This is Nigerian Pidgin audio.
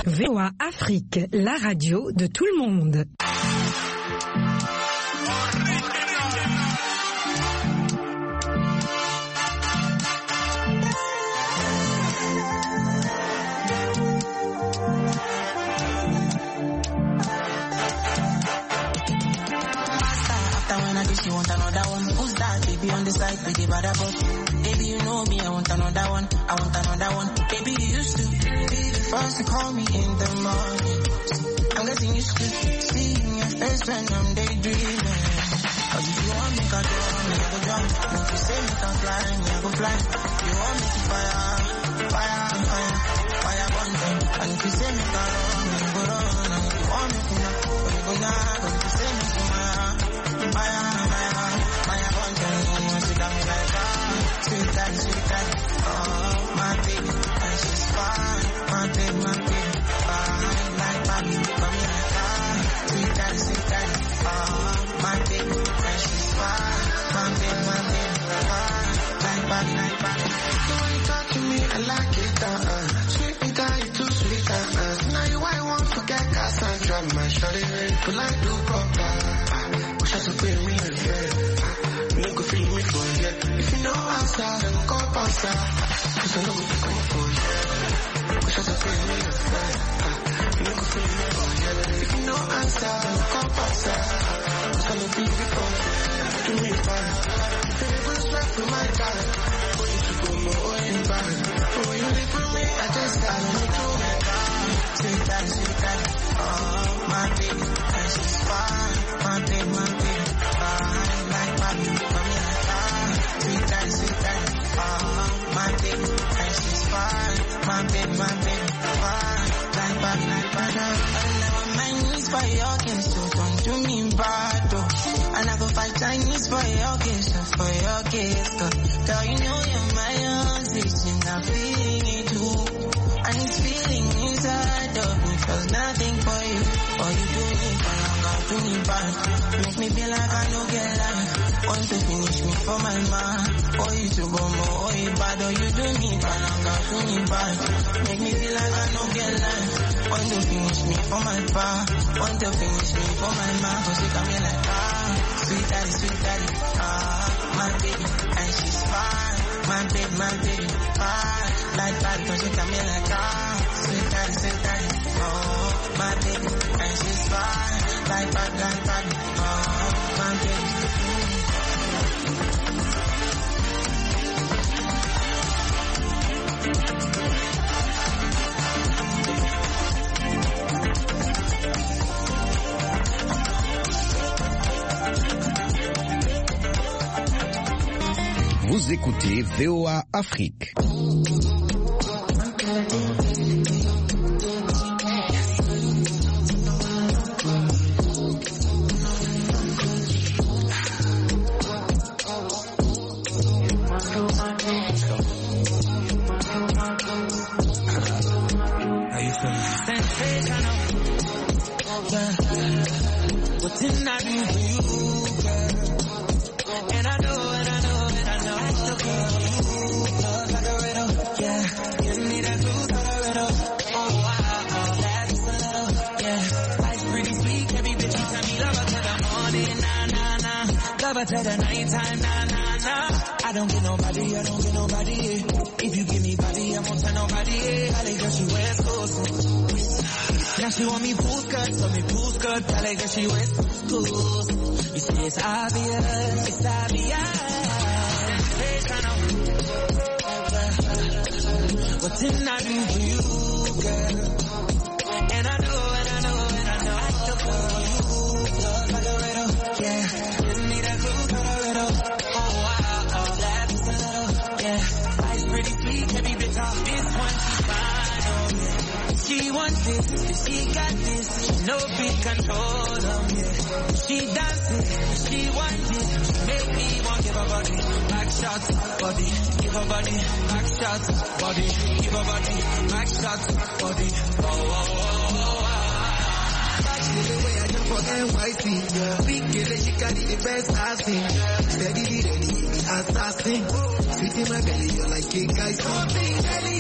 VOA Afrique, la radio de tout le monde. She want another one. Who's that? Baby on the side with the bad boss. Baby, you know me, I want another one. I want another one. Baby, you used to be the first to call me in the morning. I'm getting used to seeing your face when I'm daydreaming. Cause if you want me, I go jump. If you say me can fly, me I go fly. You want me to fire, fire, fire, fire burn them. And if you say me can run, me go run. And if you want me to knock, me go knock. And if you say me to fire, fire. Sweet daddy, oh, my baby, and she's fine, my baby, fine, like Bobby, come in like that. Sweet daddy, oh, my baby, and she's fine, my baby, fine, like Bobby. So when you talk to me, I like it, sweet me down, you too sweet, now you I won't forget Cassandra, my shawty, but like do proper, wish I could pay me a friend. You could feel me for you. If you know outside, then go outside. Cause I know what you're going for, yeah. Wish I could feel me a friend. You could feel me for you. If you know outside, then go outside. Cause I know be before you. Do me fine. If you was right for my God, for you to go more in bad. But when you live with me, I just got to make you my God. Sweet daddy, oh, my baby, and she's fine. My baby, fine, like Bobby. Sweet daddy, oh, my baby, and she's fine, my baby, fine, like bad. I never mind needs for your case, so don't do me bad, though. And I go fight Chinese for your case, girl, you know you're my own station, I'm feeling it too. And it's feeling inside of me, cause nothing for you. All you do me do me bad. Make me feel like I don't get life. Want to finish me for my man. Oh, you to go more, oh, you bad. Oh, you do me do me bad. Make me feel like I don't get life. Want to finish me for my pa. Want to finish me for my man. Cause you come here like sweet daddy, my baby, and she's fine. My baby, fine. Like bad, cause you come here like sweet daddy, oh, my baby, and she's fine. Like bad, oh, my baby. Vous écoutez VOA Afrique. What didn't I do for you, girl? And I know. I still care you. Love like a riddle, yeah. Give me that blue Colorado. Oh, wow, that's a little, yeah. Life's pretty sweet, every bitch you tell me love her till the morning, nah. Love her till the nighttime, nah. I don't get nobody, If you give me body, I won't tell nobody, I like girl, she wears clothes. Now she want me pool skirt, tell her girl she wears clothes. You see it's obvious. What didn't I do for you, girl? And I know. I still call you. Love like a riddle, yeah. Give me that blue Colorado. Oh, wow, that's a little, yeah. Life's pretty sweet, every bitch off this one, she's fine, oh, yeah. She wants this, she got this, she no big control, yeah. She dances, she wants it, she make me want give her body, back shots, body, give her body, back shots, body, give her body, back shots, body, oh. The way I jump for NYC, yeah. Big girl, she carry the best assing, steady, the assassin. Sweet in my belly, you're like a guy's